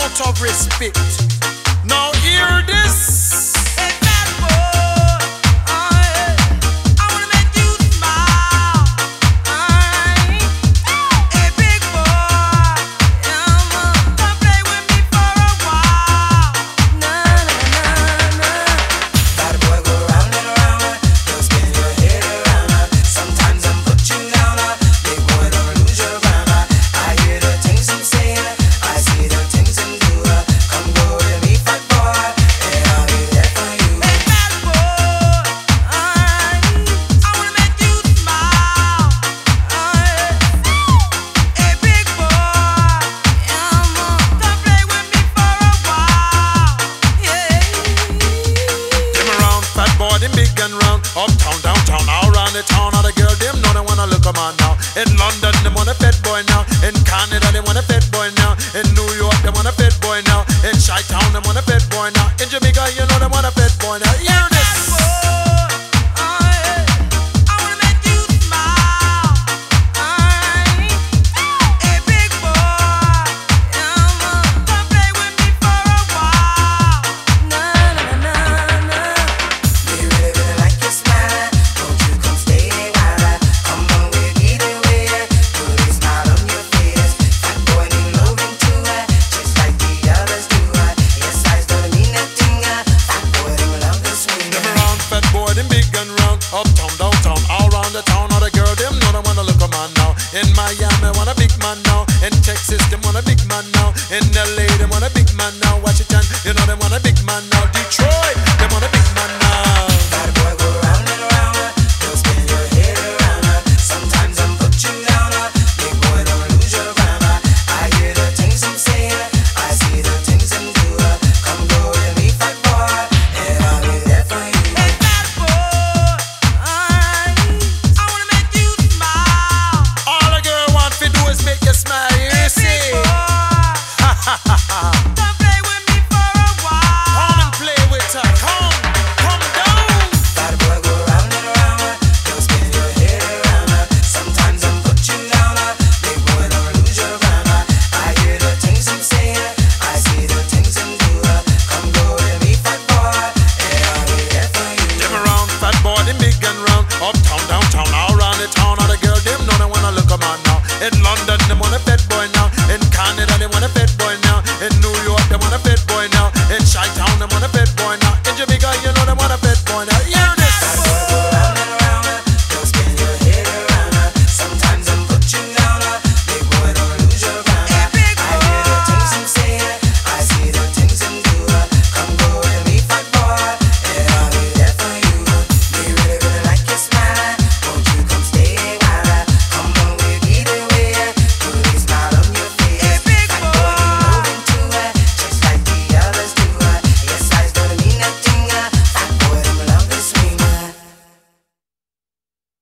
out of respect. Now hear this. Hey, bad boy, I wanna make you smile. Hey, big boy, come play with me for a while. Nah, nah, nah, nah. Bad boy, go round and around. Don't spin your head around. Sometimes I put you down. Big boy, don't lose your ground. I hear the things I'm saying. I see the things I'm doing. Come go with me, fat boy, and I'll be there for you. Hey, bad boy, I wanna make you smile. Hey, big boy, come play with me for a while. Yeah. Them around, fat boy, them big and round. Uptown, downtown, all around the town. All the girl, them know they wanna look 'em on now. In London, they want a fat boy now. In Canada, they want a fat boy now. In New York, they want a fat boy now. In Chi-Town, they want a fat boy now. In Jamaica, you know they want a fat boy now. Hear this. I wanna make you smile. Hey, big boy, come play with me for a while. Nah, nah, nah, nah. We really, really like your smile. Won't you come stay a while? Come on, we'll get away. Put a smile on your face. Fat boy need loving too, just like the others do. Your size don't mean nothing. Fat boy don't love the swing. Them around, fat boy, them big and round. Uptown, downtown.